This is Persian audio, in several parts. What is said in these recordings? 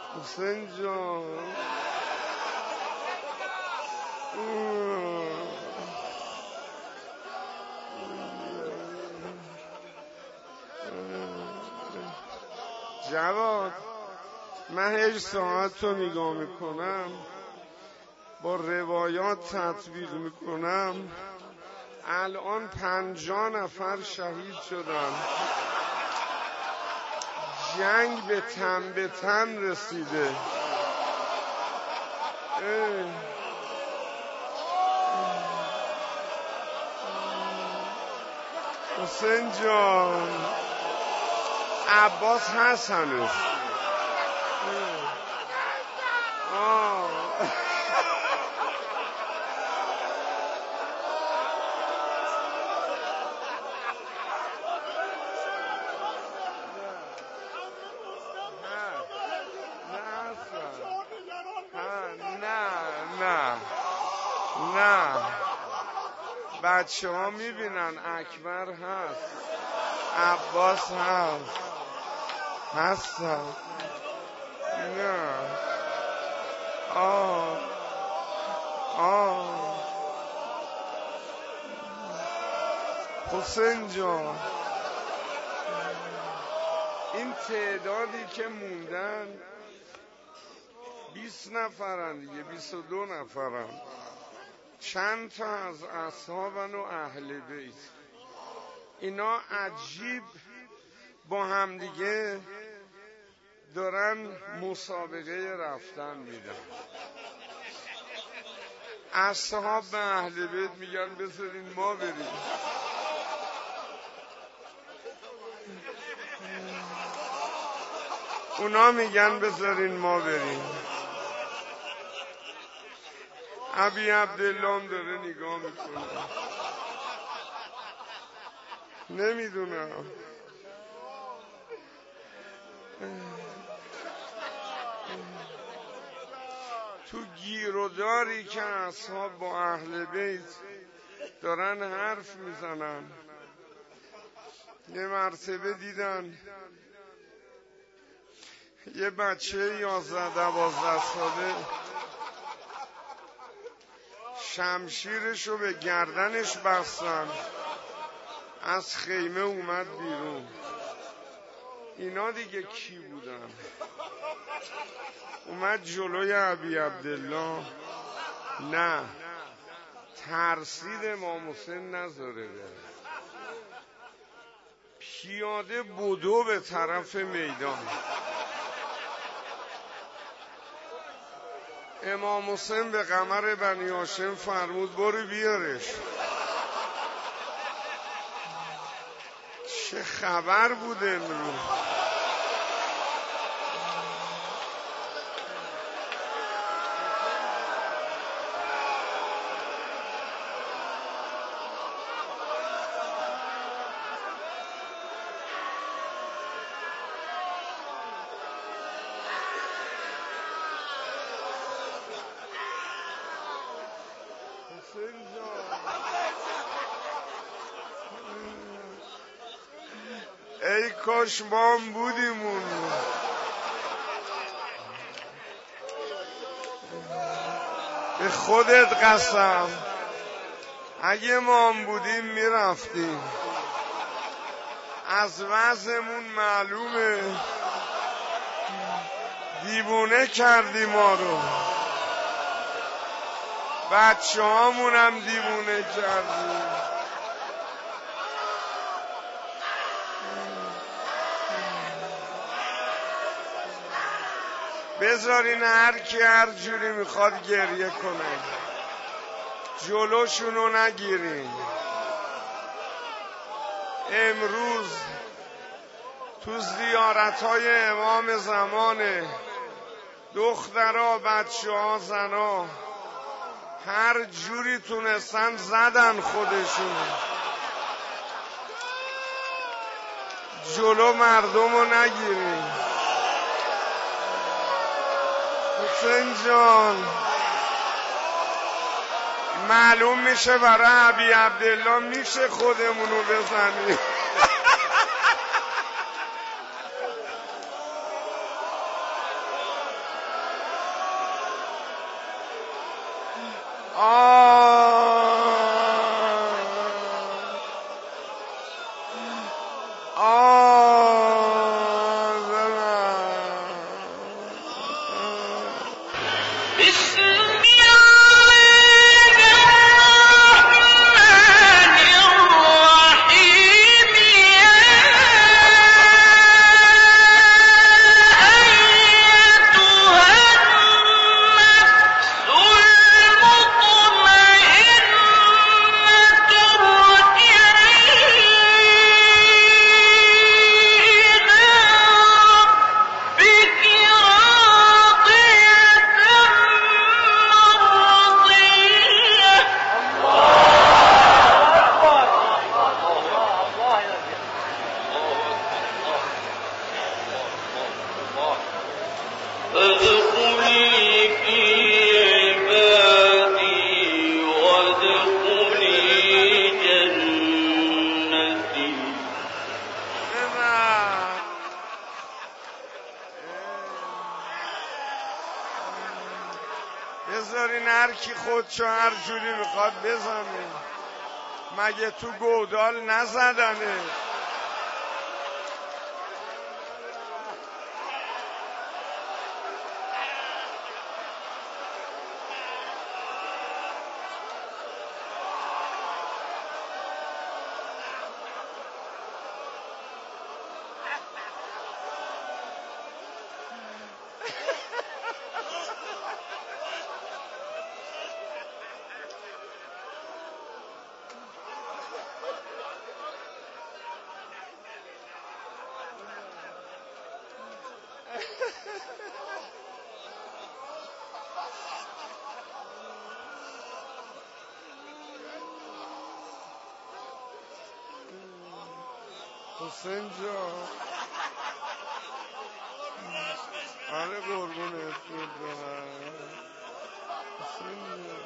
حسین جان جواد، من هیچ ساعت رو نگاه میکنم، با روایات تطبیق میکنم، الان 50 نفر شهید شدن، جنگ به تن رسیده. حسین جان، عباس هست هنوز. نه بچه ها میبینن اکبر هست، عباس هست. نه حسین جان، این تعدادی که موندن 20 نفرن دیگه، 22 نفرن، چند تا از اصحابن و اهل بیت. اینا عجیب با هم دیگه دارن مسابقه رفتن میدن. اصحاب به اهل بیت میگن بذارین ما بریم، اونا میگن بذارین ما بریم. ابی عبدالله داره نگاه میکنه، نمیدونم. تو گیروداری که اصحاب با اهل بیت دارن حرف میزنن، یه مرتبه دیدن یه بچه 11-12 ساله شمشیرشو به گردنش بستن، از خیمه اومد بیرون. اینا دیگه کی بودن؟ اومد جلوی ابی عبدالله، نه ترسید امام حسین نذاره بره، پیاده بدو به طرف میدان. امام حسین به قمر بنی هاشم فرمود برو بیارش. چه خبر بود امروز؟ ای کاش ما هم بودیم اون. به خودت قسم اگه ما هم بودیم میرفتیم. از وضعمون معلومه، دیوونه کردی ما رو، بچه هامون هم دیوونه کردی. بذارین هر کی هر جوری میخواد گریه کنه، جلوشونو نگیرین. امروز تو زیارتهای امام زمانه دخترها، بچه ها، زنها هر جوری تونستن زدن خودشون، جلو مردمو نگیرین. حسین جان، معلوم میشه برای ابی عبدالله میشه خودمونو بزنیم. بذارین هر کی خودشو هر جوری میخواد بزنه. مگه تو گودال نزدنه؟ حسین جان، آره قربونت برم حسین جان.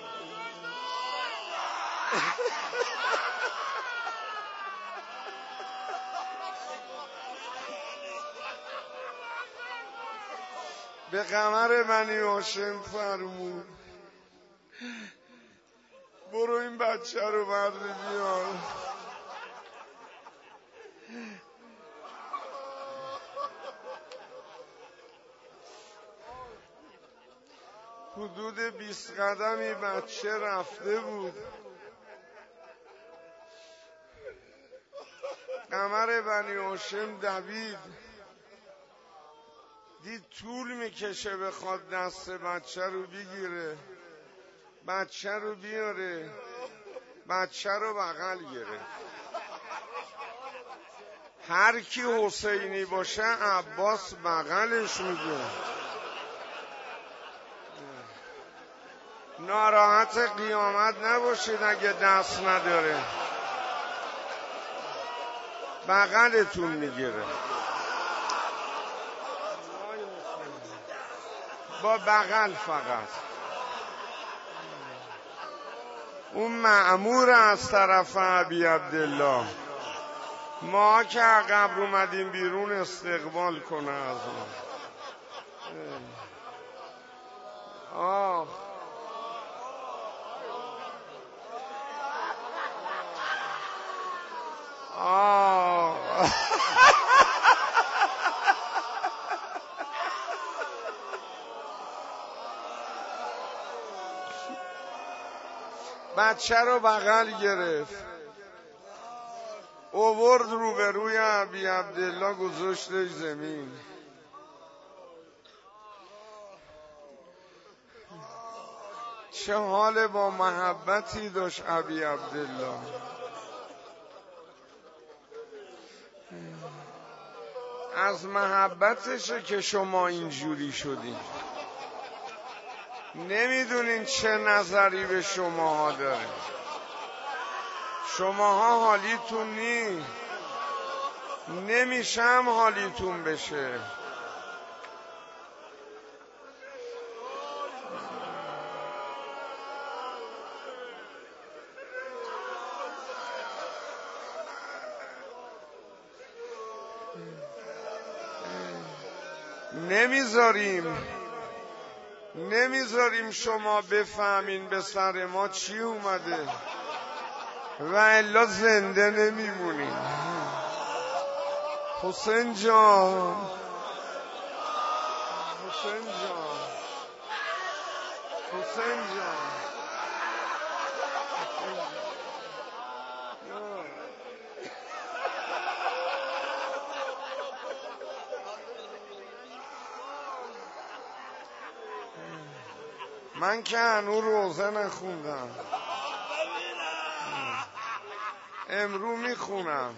به قمر بنی هاشم فرمود برو این بچه رو برده بیار. حدود 20 قدمی بچه رفته بود. قمر بنی هاشم دوید، دید طول میکشه بخواد دست بچه رو بگیره، بچه رو بیاره، بچه رو بغل گرفت. هر کی حسینی باشه عباس بغلش میگه. ناراحت قیامت نباشید اگه دست نداره، بغلتون میگیره. با بغل فقط. اون مأمور از طرف ابی عبدالله، ما که عقب اومدیم بیرون استقبال کنه از ما. آه بچه رو بغل گرفت، اوورد روبروی ابی عبدالله گذاشتش زمین. چه حال با محبتی داشت ابی عبدالله. از محبتشه که شما اینجوری شدین. نمیدونین چه نظری به شماها داره. شماها حالیتون نی، نمیشم حالیتون بشه. نمیذاریم نمیذاریم شما بفهمین به سر ما چی اومده و الا زنده نمیمونیم. حسین جان، حسین جان، حسین جان، من که هنو روزه نخوندم، امرو میخونم،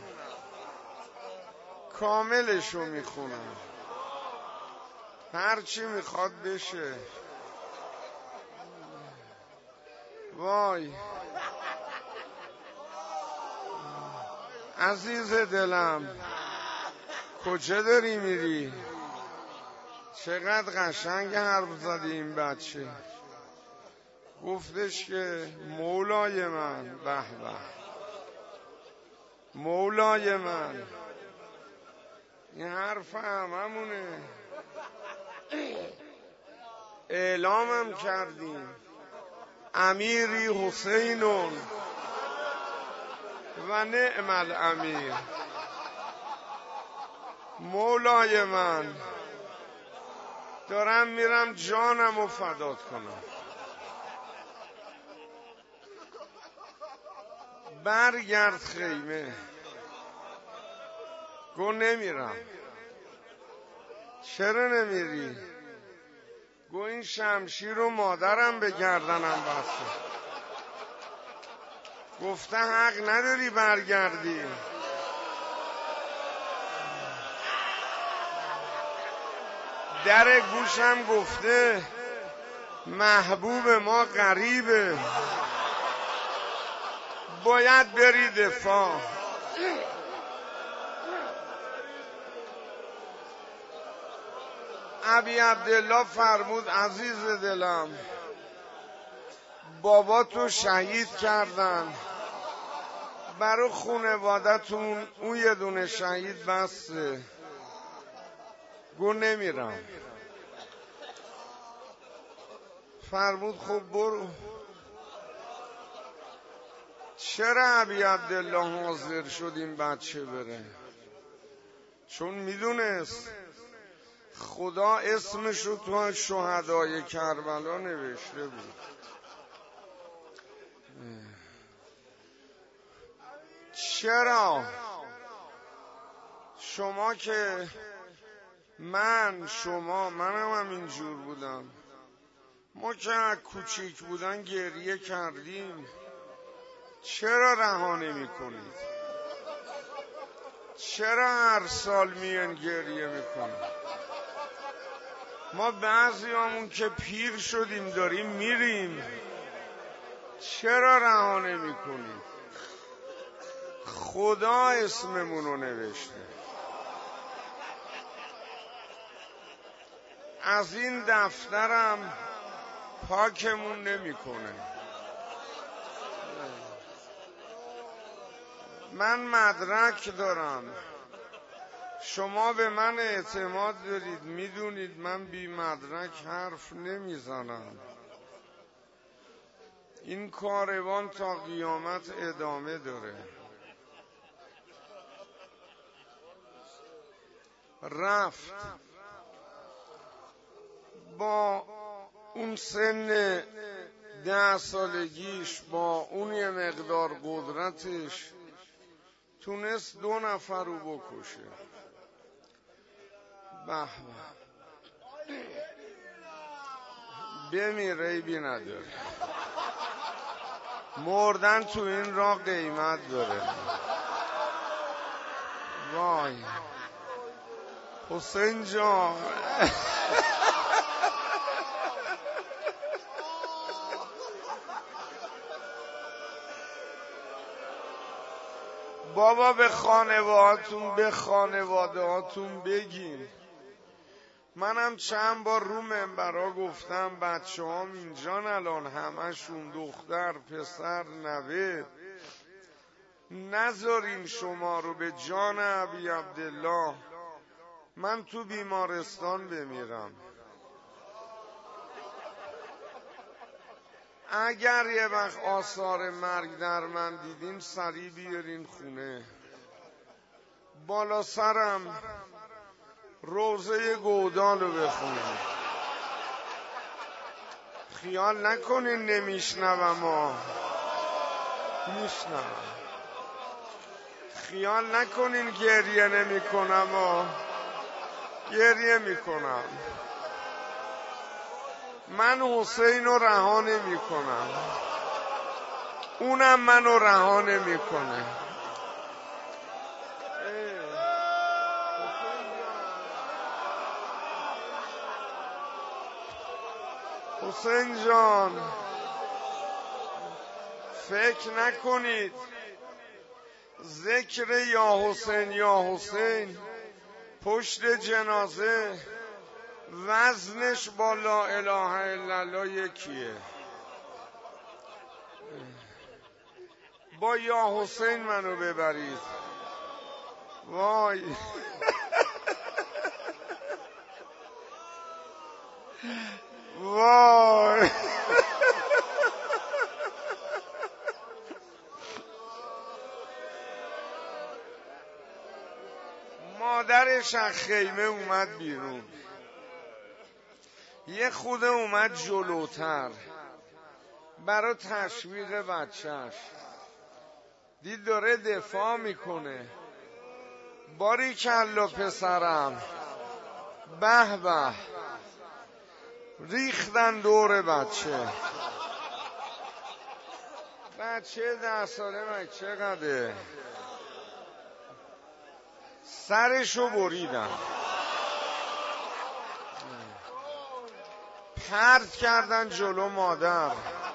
کاملشو میخونم، هرچی میخواد بشه. وای عزیز دلم، کجا داری میری؟ چقدر قشنگ حرف زدی این بچه. گفتش که مولای من، به به، مولای من. این حرف هممونه، اعلامم کردیم امیری حسینون و نعم الامیر. مولای من، دارم میرم جانمو فدات کنم. برگرد خیمه. گو نمیرم. چرا نمیری؟ گو این شمشیر رو مادرم به گردنم بسته، گفته حق نداری برگردی. در گوشم گفته محبوب ما غریبه، باید بری دفاع. ابی عبدالله فرمود عزیز دلم، بابا تو شهید کردن، برای خونوادتون اون یه دونه شهید بسته. گو نمیرم. فرمود خب برو. چرا ابی عبدالله حاضر شد این بچه بره؟ چون میدونست خدا اسمشو تو شهدای کربلا نوشته بود. چرا شما که منم هم اینجور بودم، ما که از کوچیک بودن گریه کردیم، چرا رها نمی کنید؟ چرا هر سال میان گریه میکنید؟ ما بعضیامون که پیر شدیم داریم میریم، چرا رها نمی کنید؟ خدا اسممونو نوشته. از این دفترم پاکمون نمیکنه. من مدرک دارم، شما به من اعتماد دارید، میدونید من بی مدرک حرف نمیزنم. این کاروان تا قیامت ادامه داره. رفت با اون سن 10 سالگیش، با اون یه مقدار قدرتش، تونست 2 نفر رو بکشه. به بمیر عیبی نداره، مردن تو این راه قیمت داره. وای حسین جان، بابا به خانواده هاتون بگین. منم چند بار رو منبرها گفتم بچه هام اینجان الان همشون دختر پسر نوه، نذارین شما رو به جان ابی عبدالله من تو بیمارستان بمیرم. اگر یه وقت آثار مرگ در من دیدین سریع بیارین خونه. بالا سرم روضه گودال رو بخونم. خیال نکنین نمیشنوم میشنوم. خیال نکنین گریه نمی کنم گریه می کنم. من حسین رو رها نمی کنم، اونم منو رها نمی کنه. حسین جان فکر نکنید ذکر یا حسین یا حسین پشت جنازه وزنش با لا اله الا الله یکیه. با یا حسین منو ببرید. وای وای مادرش از خیمه اومد بیرون، یه خود اومد جلوتر برای تشویق بچهش. دید داره دفاع میکنه. باریکلا پسرم، به به. ریختن دور بچه 10 ساله من چقدره، سرشو بریدن، پرت کردن جلو مادر.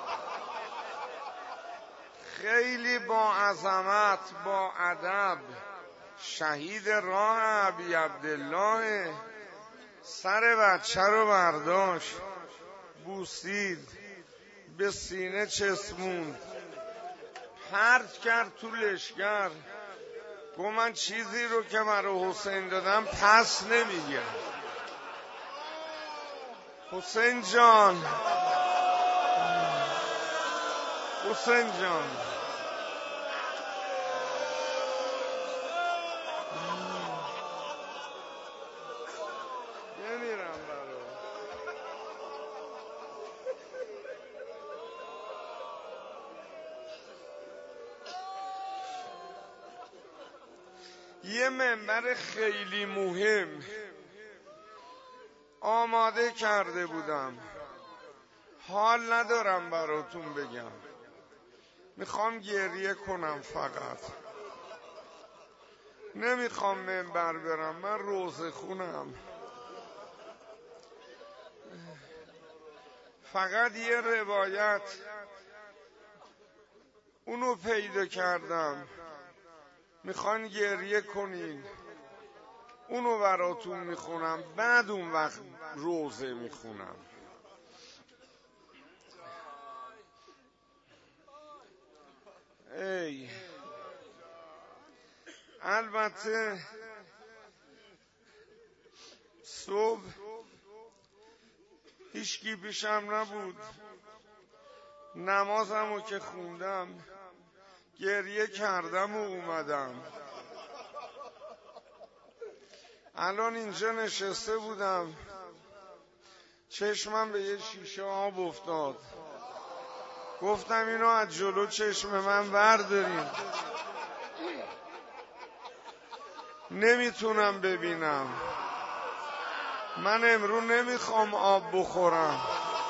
خیلی با عظمت با ادب شهید راه ابی عبدالله سر بچه رو برداشت، بوسید، به سینه چسبوند، پرت کرد تو لشگر. گفت من چیزی رو که برای حسین دادم پس نمیگم. حسین جان، حسین جان، بمیرم برای یه منبر خیلی مهم آماده کرده بودم، حال ندارم براتون بگم، میخوام گریه کنم، فقط نمیخوام منبر برم، من روزه خونم. فقط یه روایت اونو پیدا کردم، میخوان گریه کنین، اونو براتون میخونم، بعد اون وقت روزه میخونم. ای البته صبح هیچکی پیشم نبود، نمازمو که خوندم گریه کردم و اومدم. الان اینجا نشسته بودم چشمم به یه شیشه آب افتاد، گفتم اینو از جلو چشم من بردارین، نمیتونم ببینم. من امروز نمیخوام آب بخورم.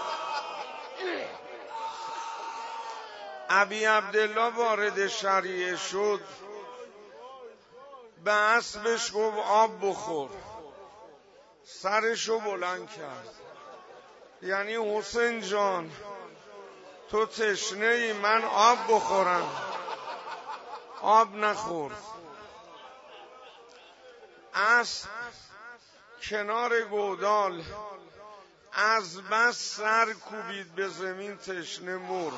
ابی عبدالله وارد شریعه شد، به اسبش گفت آب بخور، سرشو بلند کرد، یعنی حسین جان تو تشنه ای، من آب بخورم، آب نخورد. اسب کنار گودال از بس سر کوبید به زمین، تشنه مرد.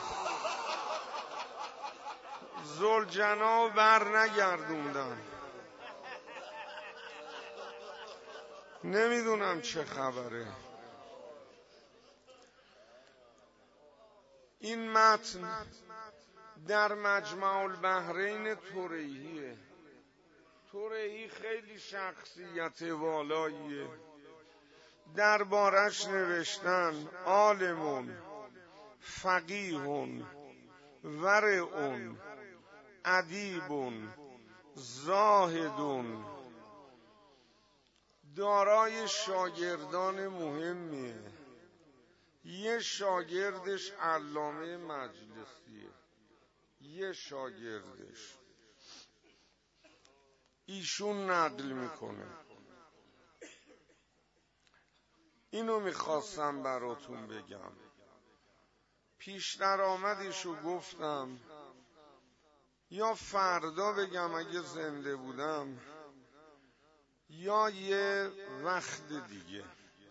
ذوالجنا بر نگردوندن. نمیدونم چه خبره. این متن در مجمع البحرین طریحیه. طریحی خیلی شخصیت والاییه. دربارش نوشتن عالمون فقیهون ورعون ادیبون زاهدون، دارای شاگردان مهمیه. یه شاگردش علامه مجلسیه، یه شاگردش ایشون نقل میکنه. اینو میخواستم براتون بگم. پیشتر آمدشو گفتم، یا فردا بگم اگه زنده بودم، یا یه وقت دیگه.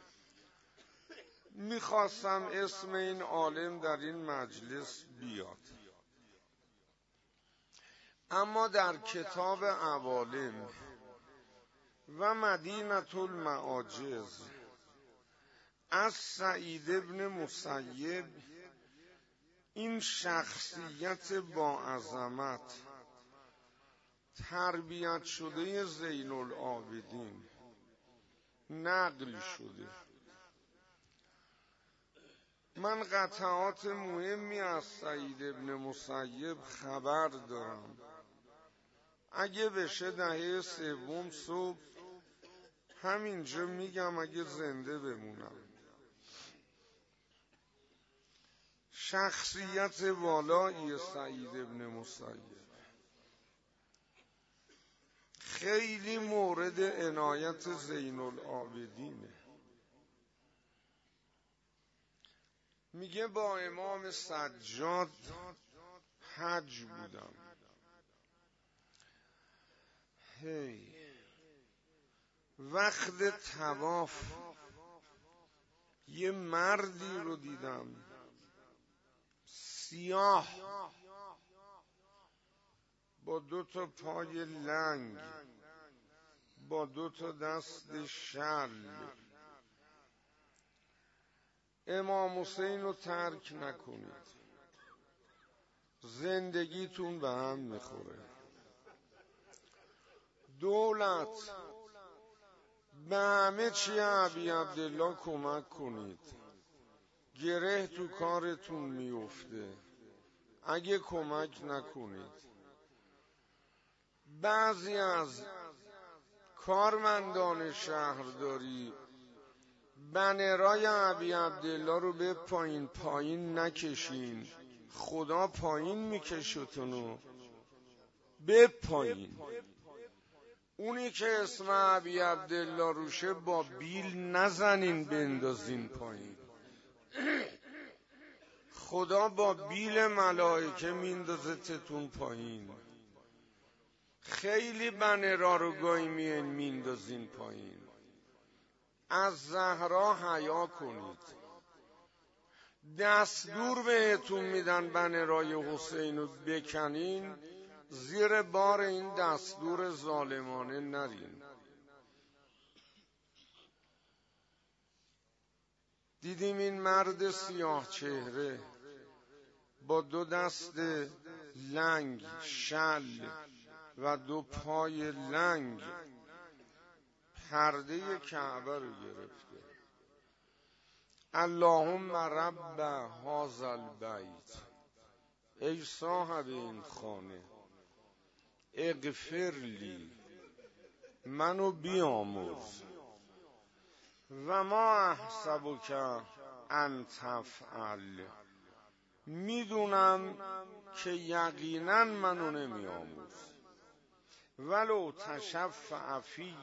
میخواستم اسم این عالم در این مجلس بیاد، اما در کتاب عوالم و مدینة المعاجز از سعید ابن مسیب، این شخصیت با عظمت تربیت شده زین العابدین نقل شده. من قطعات مهمی از سعید ابن مسیب خبر دارم. اگه بشه دهه سوم صبح همینجا میگم اگه زنده بمونم. شخصیت والایی سعید ابن مسیب خیلی مورد عنایت زین العابدینه. میگه با امام سجاد حج بودم. وقت طواف یه مردی رو دیدم سیاه با 2 تا پای لنگ، با 2 تا دست شل. امام حسین رو ترک نکنید، زندگیتون به هم میخوره. دولت به همه چی ابی عبدالله کمک کنید، گره تو کارتون میفته اگه کمک نکنید. بعضی از کارمندان شهرداری بنرای ابی عبدالله رو به پایین نکشین، خدا پایین میکشتونو به پایین. اونی که اسم ابی عبدالله روشه با بیل نزنین بندازین پایین. خدا با بیل ملائکه میندازتتون پایین. خیلی بنرا رو گاهی میندازین پایین. از زهرا حیا کنید. دستور بهتون میدن بنرای حسین رو بکنین، زیر بار این دستور ظالمانه نرین. دیدیم این مرد سیاه چهره با 2 دست لنگ شل و 2 پای لنگ پرده کعبه رو گرفته. اللهم رب هذا البیت، ای صاحب این خانه، اغفر لی، منو بیامرز، و ما احسبک ان تفعل، میدونم که یقینا منو نمیامرز. ولو تشفع فی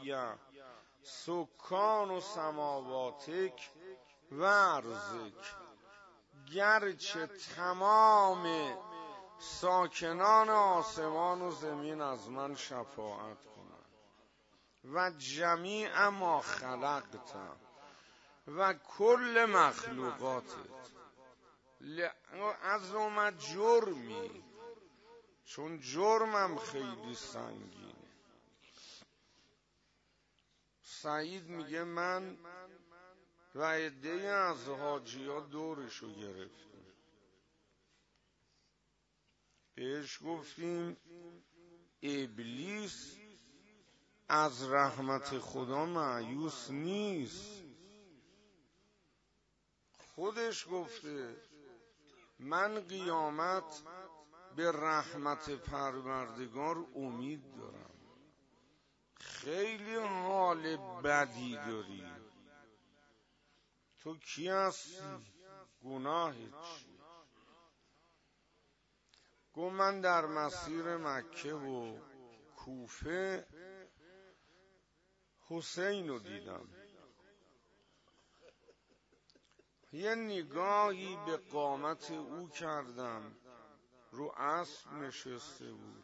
سکان و سماواتک و ارضک، گرچه تمام ساکنان آسمان و زمین از من شفاعت کنند، و جمیع ما خلقت و کل مخلوقاتت، عظم جرمی، چون جرمم خیلی سنگینه. سعید میگه من و عده‌ای از حاجی‌ها دورشو گرفتیم. بهش گفتیم ابلیس از رحمت خدا مایوس نیست، خودش گفته من قیامت به رحمت پروردگار امید دارم. خیلی حال بدی داری، تو کی هستی؟ گناهت چیه؟ گفت من در مسیر مکه و کوفه حسین رو دیدم، یه نگاهی به قامت او کردم، رو اسب نشسته بود،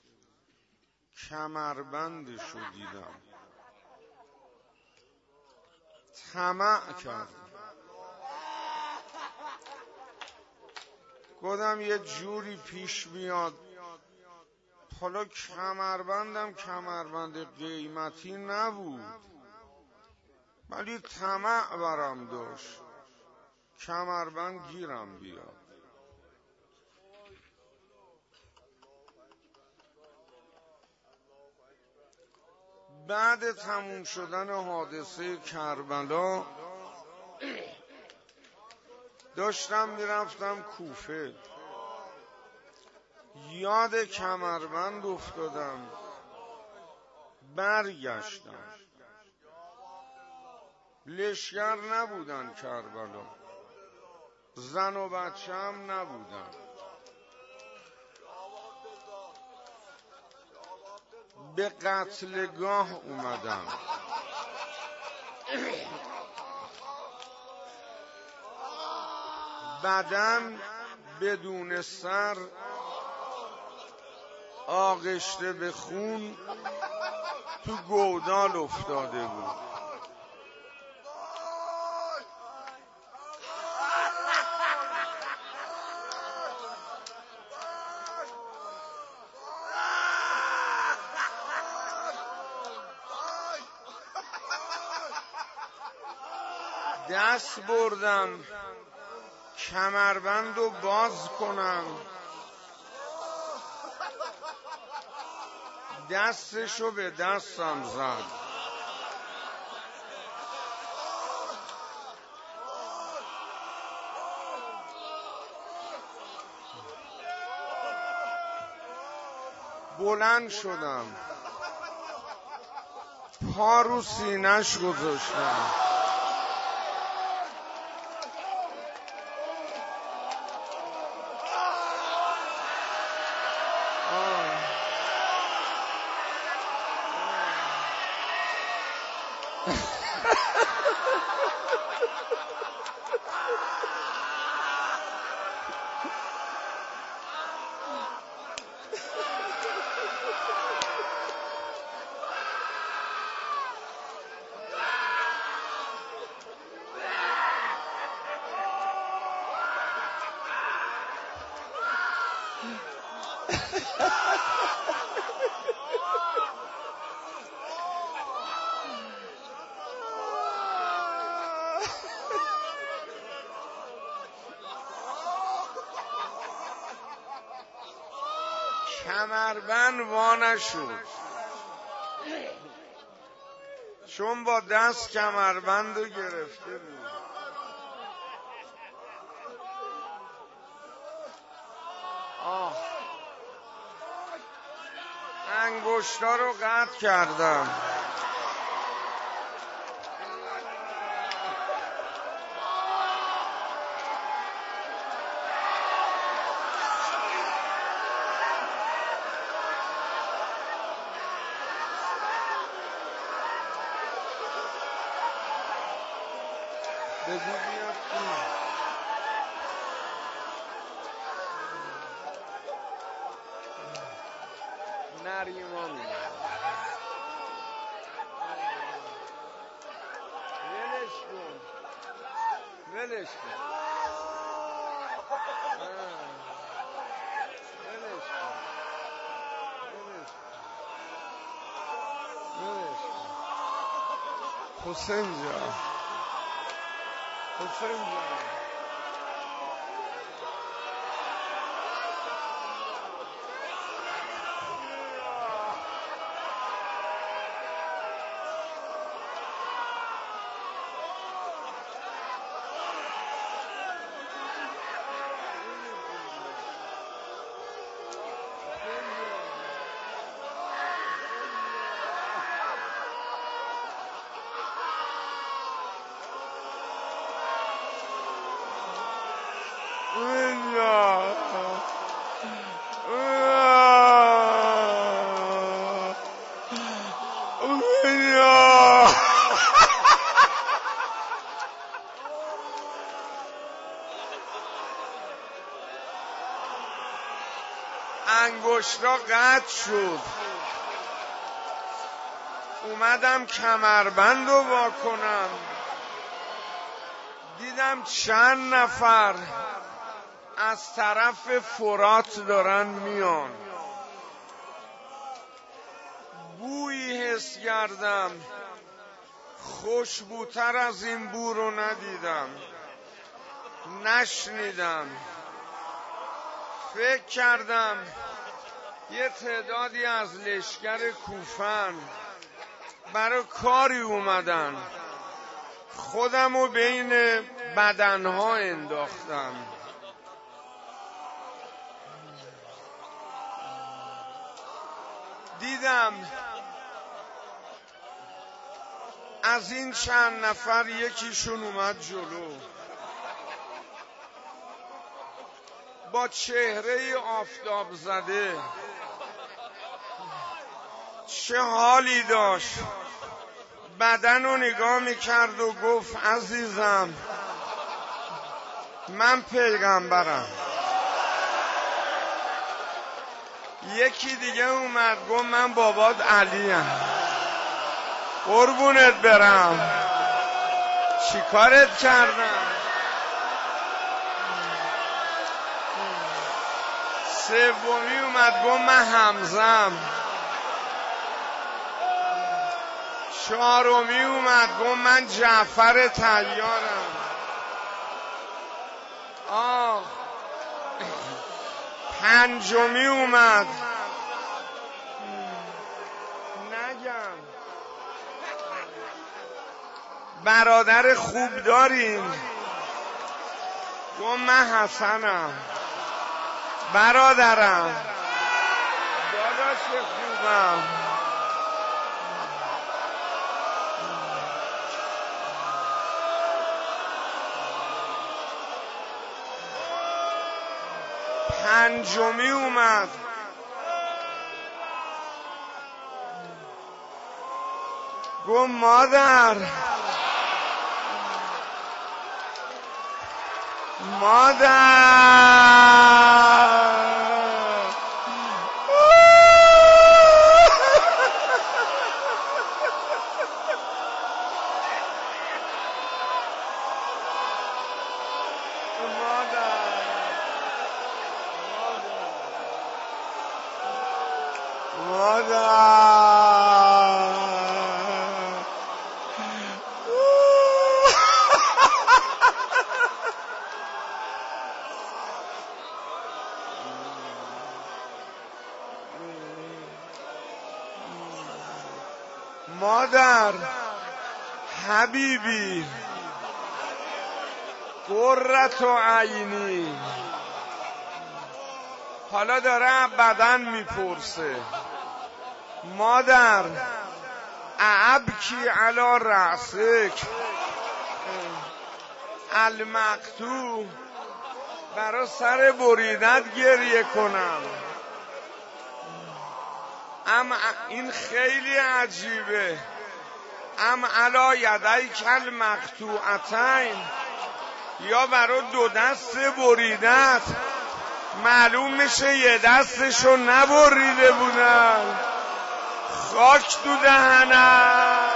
کمربندش رو دیدم، طمع کردم، گفتم یه جوری پیش بیاد حالا کمربندم کمربند قیمتی نبود ولی طمع برم داشت کمربند گیرم بیاد. بعد تموم شدن حادثه کربلا داشتم میرفتم کوفه، یاد کمربند افتادم، برگشتم، لشگر نبودن کربلا، زن و بچه هم نبودن، به قتلگاه اومدم. بدن بدون سر آغشته به خون تو گودال افتاده بود. دست بردم کمربند رو باز کنم، دستشو به دستم زد، بلند شدم، پا رو سینه‌ش گذاشتم، کمربند وا نشد چون با دست کمربند رو گرفته بود. انگشتا رو قطع کردم، بگو بیاد نریما میاد، ولش کن ولش کن ولش کن حسین جان، حسین جان انگشتا قطع شد، اومدم کمربند رو وا کنم، دیدم چند نفر از طرف فرات دارن میان. بویی حس کردم خوشبوتر از این بو رو ندیدم، نشنیدم. فکر کردم یه تعدادی از لشکر کوفن برای کاری اومدن، خودمو بین بدنها انداختم. دیدم از این چند نفر یکیشون اومد جلو، با چهره آفتاب زده، چه حالی داشت، بدن رو نگاه میکرد و گفت عزیزم من پیغمبرم. یکی دیگه اومد گفت من بابات علیم. قربونت برم، چی کارت کردم؟ سومی اومد گفت من حمزم. چهارمی اومد گفت من جعفر طیارم. پنجمی اومد، نگم برادر خوب داریم، گفت من حسنم. برادرم، داداش خوبم. پنجمی اومد، گفت مادر مادر حبیبی قرة عینی. حالا داره بدن میپرسه مادر ابکی علی رأسک المقطوع، برا سر بریدت گریه کنم؟ این خیلی عجیبه. علی یدیک المقطوعتین، یا برا دو دست بریدت؟ معلوم میشه یه دستشو نبریده بودن. خاک تو دهنم.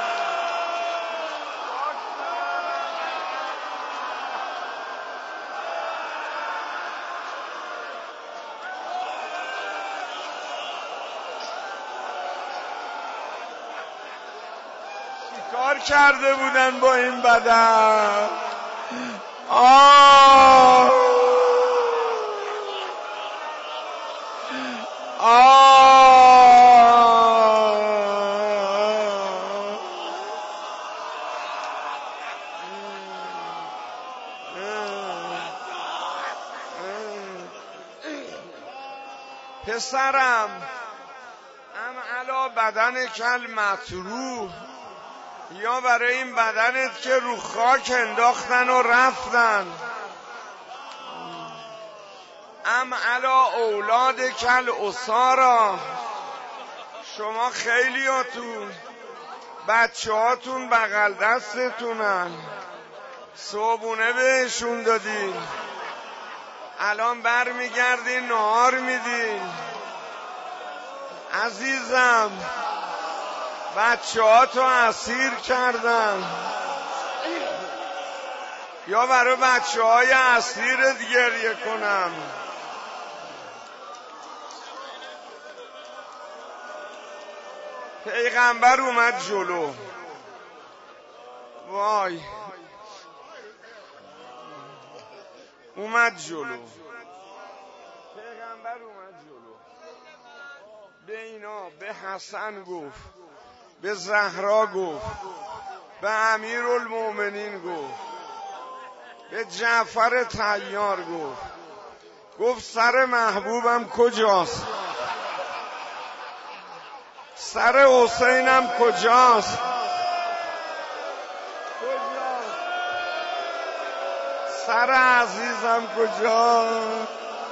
کار کرده بودن با این بدن؟ پسرم علی بدن کل مطروح، یا برای این بدنت که رو خاک انداختن و رفتن؟ علی اولاد کل اسارا، شما خیلیاتون بچه هاتون بغل دستتونن، صبحونه بهشون دادین، الان برمیگردین نهار میدین. عزیزم بچه ها تو اسیر کردن، یا برای بچه های اسیرت گریه کنم؟ پیغمبر اومد جلو. وای، اومد جلو. پیغمبر اومد جلو. به اینا، به حسن گفت، به زهرا گفت، به امیرالمومنین گفت، به جعفر طیار گفت سر محبوبم کجاست؟ سر حسینم کجاست؟ سر عزیزم کجاست؟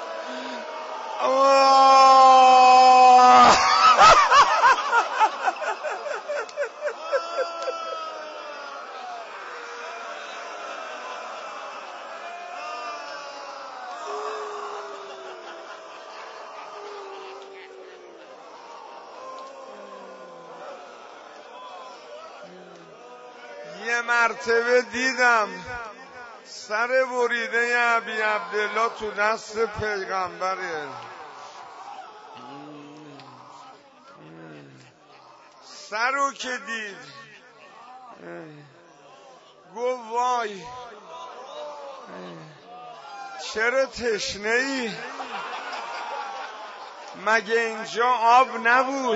یه مرتبه دیدم سر بریده ابی عبدالله تو دست پیغمبره. سر رو که دید گفت وای چرا تشنه ای؟ مگه اینجا آب نبود؟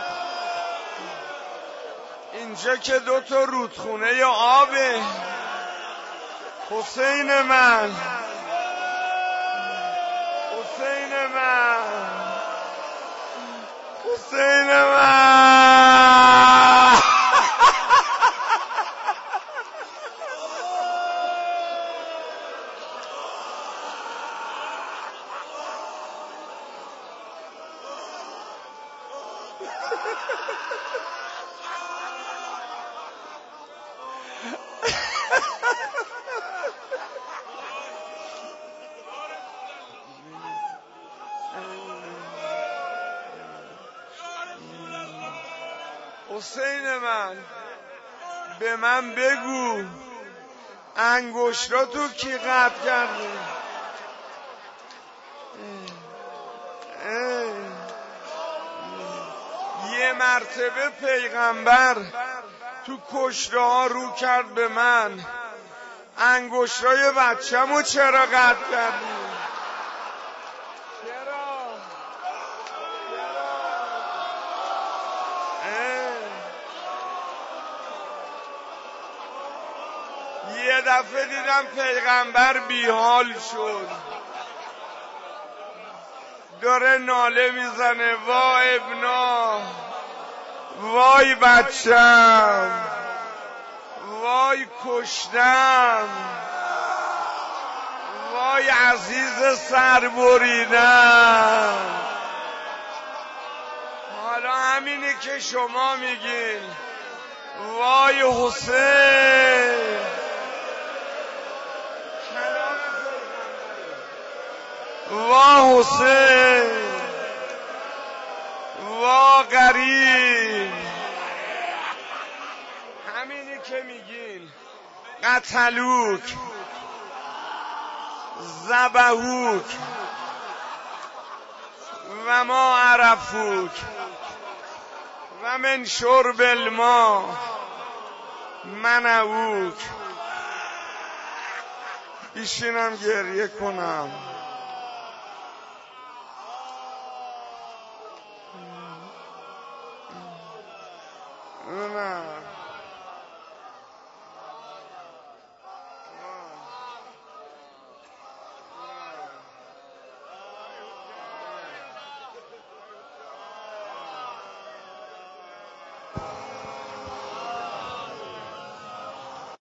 اینجا که 2 تا رودخونه یا آبه. حسین من، حسین من، حسین من. حسین من، به من بگو انگشتاتو کی قطع کردی؟ یه مرتبه پیغمبر تو کشته ها رو کرد به من، انگشتای بچه‌مو چرا قطع کردی؟ یه دفعه دیدم پیغمبر بیحال شد، داره ناله میزنه وای ابنا، وای بچم، وای کشتم، وای عزیز سر بریدم. حالا همینه که شما میگین وای حسین. وا حسین، وا غریب. همینی که میگین قتلوک، ذبحوک و ما عرفوک و من شرب الماء منعوک. ایشینم گریه کنم.